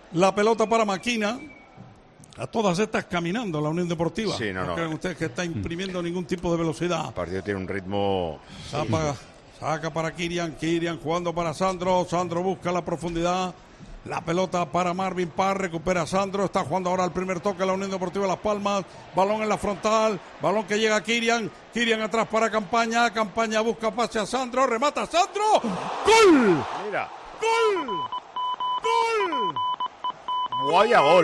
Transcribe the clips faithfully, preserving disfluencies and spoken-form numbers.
La pelota para Maquina. A todas estas caminando la Unión Deportiva. Sí, no, no. no. creen ustedes que está imprimiendo ningún tipo de velocidad. El partido tiene un ritmo... Saca, saca para Kirian. Kirian jugando para Sandro. Sandro busca la profundidad. La pelota para Marvin Parr. Recupera Sandro. Está jugando ahora el primer toque la Unión Deportiva Las Palmas. Balón en la frontal. Balón que llega a Kirian. Kirian atrás para Campaña. Campaña busca pase a Sandro. Remata Sandro. ¡Gol! Mira. ¡Gol! ¡Gol! ¡Vaya gol!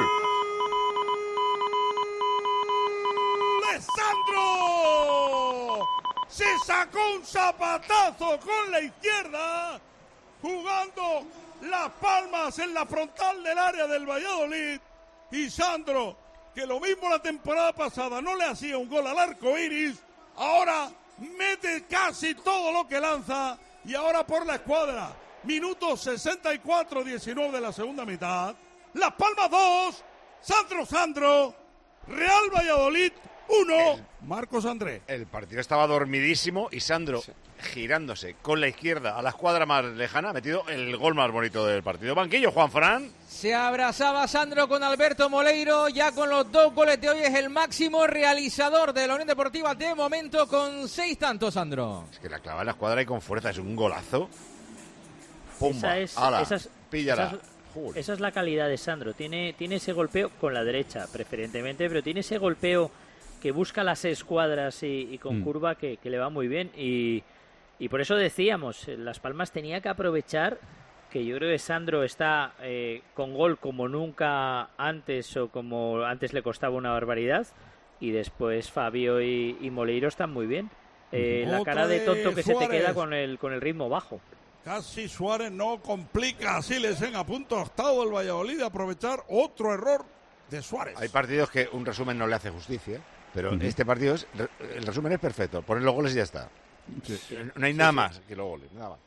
¡Sandro! Se sacó un zapatazo con la izquierda, jugando Las Palmas en la frontal del área del Valladolid. Y Sandro, que lo mismo la temporada pasada no le hacía un gol al arco iris, ahora mete casi todo lo que lanza. Y ahora por la escuadra, minuto sesenta y cuatro diecinueve de la segunda mitad. Las Palmas dos, Sandro Sandro, Real Valladolid uno, Marcos André. El partido estaba dormidísimo y Sandro, sí, girándose con la izquierda a la escuadra más lejana, ha metido el gol más bonito del partido. Banquillo, Juan Fran. Se abrazaba Sandro con Alberto Moleiro, ya con los dos goles de hoy es el máximo realizador de la Unión Deportiva de momento con seis tantos, Sandro. Es que la clava en la escuadra y con fuerza, es un golazo. Pumba, esa es, ala, esas, píllala. Esa es, esa es la calidad de Sandro, tiene, tiene ese golpeo con la derecha preferentemente, pero tiene ese golpeo que busca las escuadras y, y con mm. curva que, que le va muy bien y, y por eso decíamos, Las Palmas tenía que aprovechar que yo creo que Sandro está eh, con gol como nunca antes o como antes le costaba una barbaridad y después Fabio y, y Moleiro están muy bien. Eh, la cara de tonto que Suárez se te queda con el, con el ritmo bajo. Casi Suárez no complica, así les en a punto estado el Valladolid de aprovechar otro error de Suárez. Hay partidos que un resumen no le hace justicia. Pero uh-huh. este partido, es, el resumen es perfecto. Poner los goles y ya está. Sí. No hay sí, nada sí. más que los goles, nada más.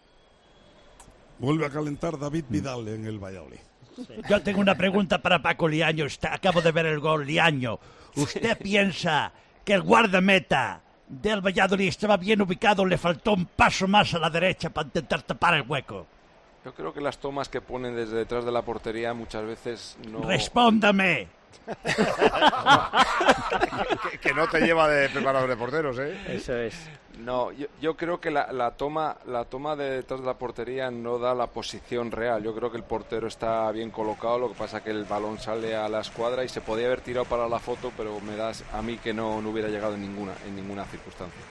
Vuelve a calentar David Vidal en el Valladolid. Sí. Yo tengo una pregunta para Paco Liaño. Está, acabo de ver el gol, Liaño. ¿Usted piensa que el guardameta del Valladolid estaba bien ubicado? ¿Le faltó un paso más a la derecha para intentar tapar el hueco? Yo creo que las tomas que ponen desde detrás de la portería muchas veces no... ¡Respóndame! que, que no te lleva de preparador de porteros, ¿eh? Eso es. No, yo, yo creo que la, la toma la toma de detrás de la portería no da la posición real. Yo creo que el portero está bien colocado, lo que pasa que el balón sale a la escuadra y se podía haber tirado para la foto, pero me das a mí que no, no hubiera llegado en ninguna en ninguna circunstancia.